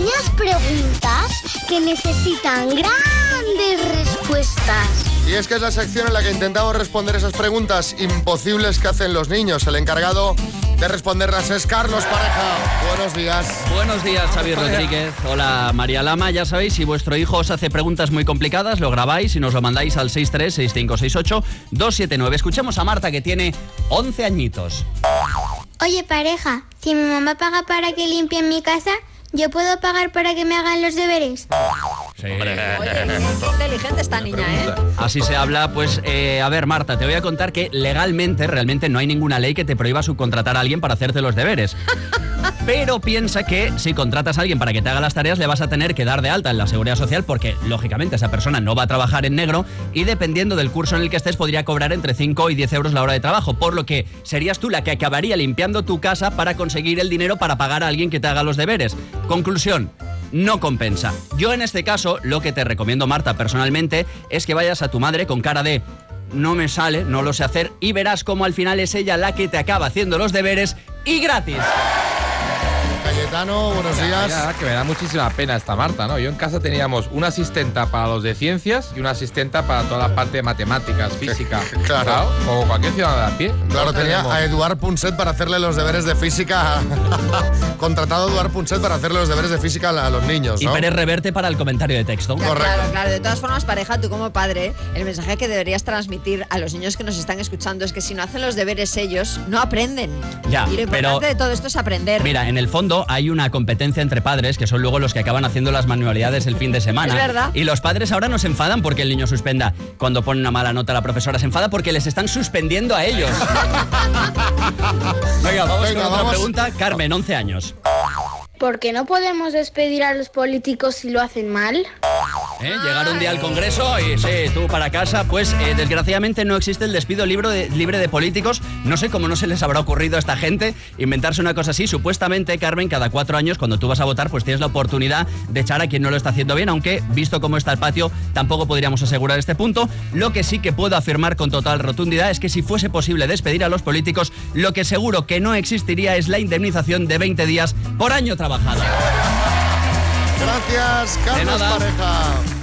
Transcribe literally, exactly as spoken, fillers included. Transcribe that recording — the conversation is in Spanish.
pequeñas preguntas que necesitan grandes respuestas. Y es que es la sección en la que intentamos responder esas preguntas imposibles que hacen los niños. El encargado de responderlas es Carlos Pareja. Buenos días. Buenos días, Xavi Rodríguez. Hola, María Lama. Ya sabéis, si vuestro hijo os hace preguntas muy complicadas, lo grabáis y nos lo mandáis al seis tres seis cinco seis ocho dos siete nueve. Escuchemos a Marta, que tiene once añitos. Oye, Pareja, si mi mamá paga para que limpien mi casa, ¿yo puedo pagar para que me hagan los deberes? Sí. Oye, qué inteligente esta niña, ¿eh? Así se habla. Pues, eh, a ver, Marta, te voy a contar que legalmente, realmente no hay ninguna ley que te prohíba subcontratar a alguien para hacerte los deberes. Pero piensa que si contratas a alguien para que te haga las tareas, le vas a tener que dar de alta en la Seguridad Social porque, lógicamente, esa persona no va a trabajar en negro y, dependiendo del curso en el que estés, podría cobrar entre cinco y diez euros la hora de trabajo, por lo que serías tú la que acabaría limpiando tu casa para conseguir el dinero para pagar a alguien que te haga los deberes. Conclusión: no compensa. Yo, en este caso, lo que te recomiendo, Marta, personalmente, es que vayas a tu madre con cara de no me sale, no lo sé hacer, y verás cómo al final es ella la que te acaba haciendo los deberes y gratis. Cayetano, buenos días. Mira, que me da muchísima pena esta Marta, ¿no? Yo en casa teníamos una asistenta para los de ciencias y una asistenta para toda la parte de matemáticas, física. Claro. Claro, como cualquier ciudadano de a pie. Claro, Todos tenía tenemos- a Eduard Punset para hacerle los deberes de física. Contratado a Eduard Punset para hacerle los deberes de física a los niños, Y ¿no? Pérez Reverte para el comentario de texto. Ya, Correcto. claro, claro. De todas formas, Pareja, tú como padre, el mensaje que deberías transmitir a los niños que nos están escuchando es que si no hacen los deberes ellos, no aprenden. Ya, y lo pero- importante de todo esto es aprender. Mira, en el fondo hay una competencia entre padres que son luego los que acaban haciendo las manualidades el fin de semana. Es verdad. Y los padres ahora no se enfadan porque el niño suspenda. Cuando pone una mala nota la profesora se enfada porque les están suspendiendo a ellos. Venga, vamos Venga, con otra vamos. pregunta. Carmen, once años. ¿Por qué no podemos despedir a los políticos si lo hacen mal? ¿Eh? Llegar un día al Congreso y sí, tú para casa. Pues eh, desgraciadamente no existe el despido libre de, libre de políticos. No sé cómo no se les habrá ocurrido a esta gente inventarse una cosa así. Supuestamente, Carmen, cada cuatro años cuando tú vas a votar pues tienes la oportunidad de echar a quien no lo está haciendo bien, aunque visto cómo está el patio tampoco podríamos asegurar este punto. Lo que sí que puedo afirmar con total rotundidad es que si fuese posible despedir a los políticos, lo que seguro que no existiría es la indemnización de veinte días por año trabajado. Gracias, Carlos nada. Pareja.